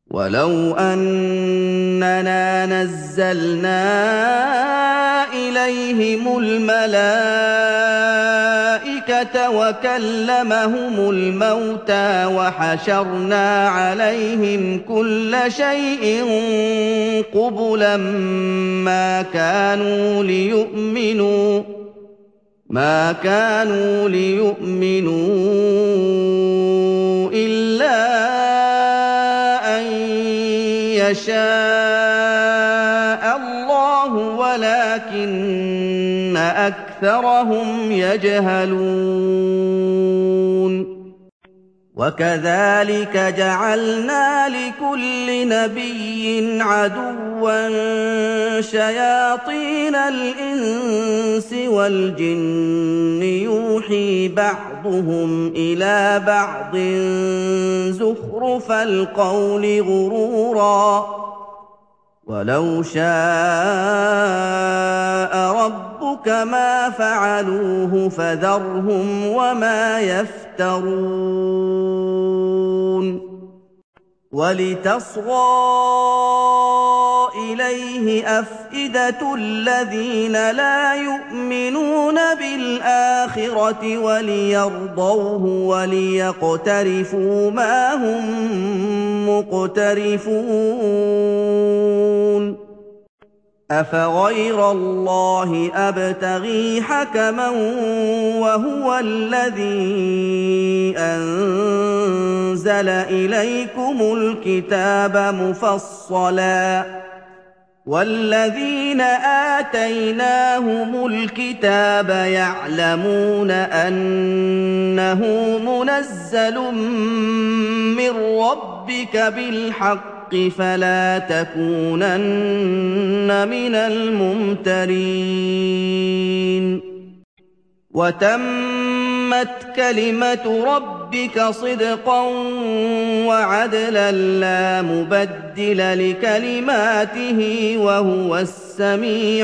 وَلَوْ أَنَّنَا نَزَّلْنَا إِلَيْهِمُ الْمَلَائِكَةَ وَكَلَّمَهُمُ الْمَوْتَىٰ وَحَشَرْنَا عَلَيْهِمْ كُلَّ شَيْءٍ قُبُلًا مَّا كَانُوا لِيُؤْمِنُوا إِلَّا أَن يَشَاءَ اللَّهُ وَلَٰكِنَّ أَكْثَرَهُمْ يَجْهَلُونَ وَكَذَٰلِكَ جَعَلْنَا لِكُلِّ نَبِيٍّ عَدُوًّا شَيَاطِينَ الْإِنسِ وَالْجِنِّ يُوحِي بَعْضُهُمْ إِلَىٰ بَعْضٍ زُخْرُفَ الْقَوْلِ غُرُورًا ۚ وَلَوْ شَاءَ رَبُّكَ مَا فَعَلُوهُ فَذَرْهُمْ وَمَا يَفْتَرُونَ وَلِتَصْغَىٰ إِلَيْهِ أَفْئِدَةُ الَّذِينَ لَا يُؤْمِنُونَ بِالْآخِرَةِ وَلِيَرْضَوْهُ وَلِيَقْتَرِفُوا مَا هُم مُّقْتَرِفُونَ أَفَغَيْرَ اللَّهِ أَبْتَغِي حَكَمًا وَهُوَ الَّذِي أَنزَلَ إِلَيْكُمُ الْكِتَابَ مُفَصَّلًا ۚ وَالَّذِينَ آتَيْنَاهُمُ الْكِتَابَ يَعْلَمُونَ أَنَّهُ مُنَزَّلٌ مِّن رَّبِّكَ بِالْحَقِّ فَلَا تَكُونَنَّ مِنَ الْمُمْتَرِينَ وَتَمَّتْ كَلِمَةُ رَبِّكَ صِدْقًا وَعَدْلًا لَّا مُبَدِّلَ لِكَلِمَاتِهِ ۚ وَهُوَ السَّمِيعُ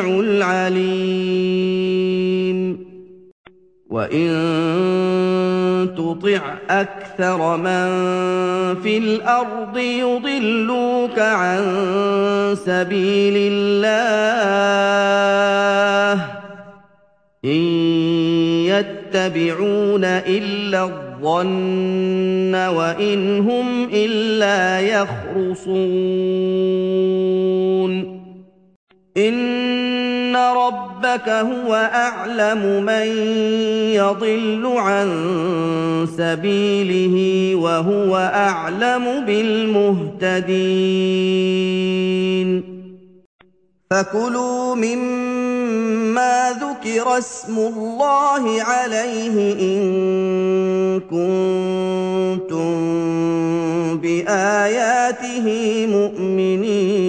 الْعَلِيمُ وَإِن تُطِعْ أَكْثَرَ مَن فِي الْأَرْضِ يُضِلُّوكَ عَن سَبِيلِ اللَّهِ ۚ إِن يَتَّبِعُونَ إِلَّا الظَّنَّ وَإِنْ هُمْ إِلَّا يَخْرُصُونَ إِنَّ رَبَّكَ هُوَ أَعْلَمُ مَن يَضِلُّ عَن سَبِيلِهِ وَهُوَ أَعْلَمُ بِالْمُهْتَدِينَ فَكُلُوا مِمَّا ذُكِرَ اسْمُ اللَّهِ عَلَيْهِ إِن كُنتُم بِآيَاتِهِ مُؤْمِنِينَ